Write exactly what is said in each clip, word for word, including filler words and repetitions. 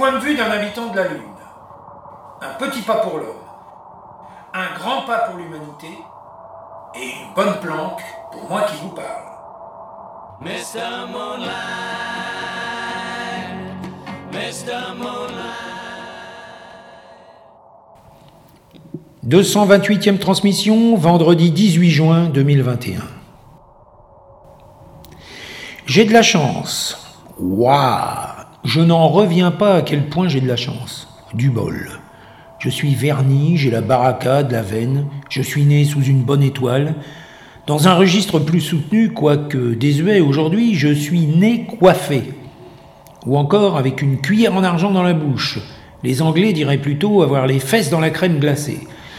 point de vue d'un habitant de la Lune. Un petit pas pour l'homme, un grand pas pour l'humanité, et une bonne planque pour moi qui vous parle. mister Moonlight, mister Moonlight. deux cent vingt-huitième transmission, vendredi dix-huit juin deux mille vingt et un. J'ai de la chance. Waouh! Je n'en reviens pas à quel point j'ai de la chance. Du bol. Je suis verni, j'ai la baraka, de la veine, je suis né sous une bonne étoile. Dans un registre plus soutenu, quoique désuet aujourd'hui, je suis né coiffé. Ou encore avec une cuillère en argent dans la bouche. Les Anglais diraient plutôt avoir les fesses dans la crème glacée.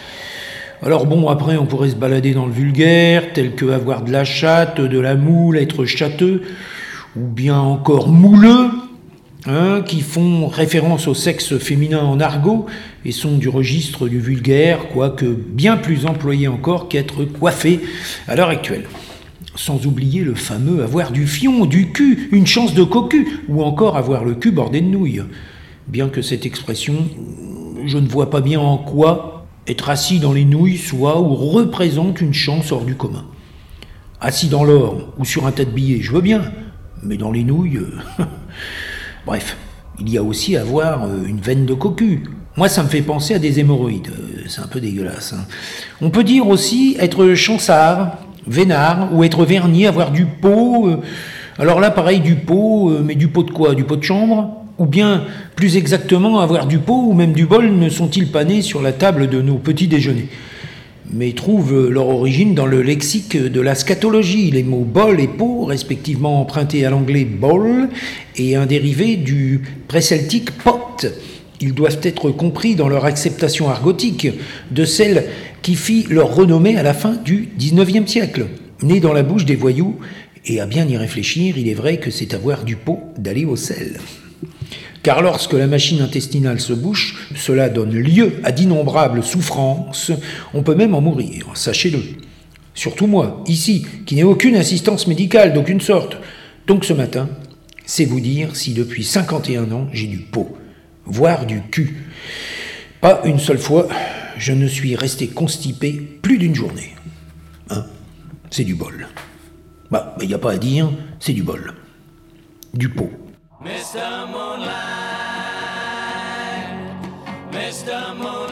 Alors bon, après on pourrait se balader dans le vulgaire, tel que avoir de la chatte, de la moule, être châteux, ou bien encore mouleux, hein, qui font référence au sexe féminin en argot et sont du registre du vulgaire, quoique bien plus employé encore qu'être coiffé à l'heure actuelle. Sans oublier le fameux avoir du fion, du cul, une chance de cocu, ou encore avoir le cul bordé de nouilles. Bien que cette expression, je ne vois pas bien en quoi être assis dans les nouilles soit ou représente une chance hors du commun. Assis dans l'or ou sur un tas de billets, je veux bien, mais dans les nouilles... Euh, bref, il y a aussi avoir une veine de cocu. Moi, ça me fait penser à des hémorroïdes. C'est un peu dégueulasse. Hein. On peut dire aussi être chansard, vénard, ou être verni, avoir du pot. Euh, alors là, pareil, du pot, euh, mais du pot de quoi? Du pot de chambre? Ou bien, plus exactement, avoir du pot ou même du bol ne sont-ils pas nés sur la table de nos petits déjeuners? Mais trouvent leur origine dans le lexique de la scatologie, les mots bol et pot, respectivement empruntés à l'anglais bowl, et un dérivé du pré-celtique pot. Ils doivent être compris dans leur acceptation argotique de celle qui fit leur renommée à la fin du dix-neuvième siècle. Nés dans la bouche des voyous, et à bien y réfléchir, il est vrai que c'est avoir du pot d'aller au sel. Car lorsque la machine intestinale se bouche, cela donne lieu à d'innombrables souffrances. On peut même en mourir, sachez-le. Surtout moi, ici, qui n'ai aucune assistance médicale d'aucune sorte. Donc ce matin, c'est vous dire si depuis cinquante et un ans, j'ai du pot, voire du cul. Pas une seule fois, je ne suis resté constipé plus d'une journée. Hein? C'est du bol. Bah, il n'y a pas à dire, c'est du bol. Du pot. mister Moonlight, mister Moonlight.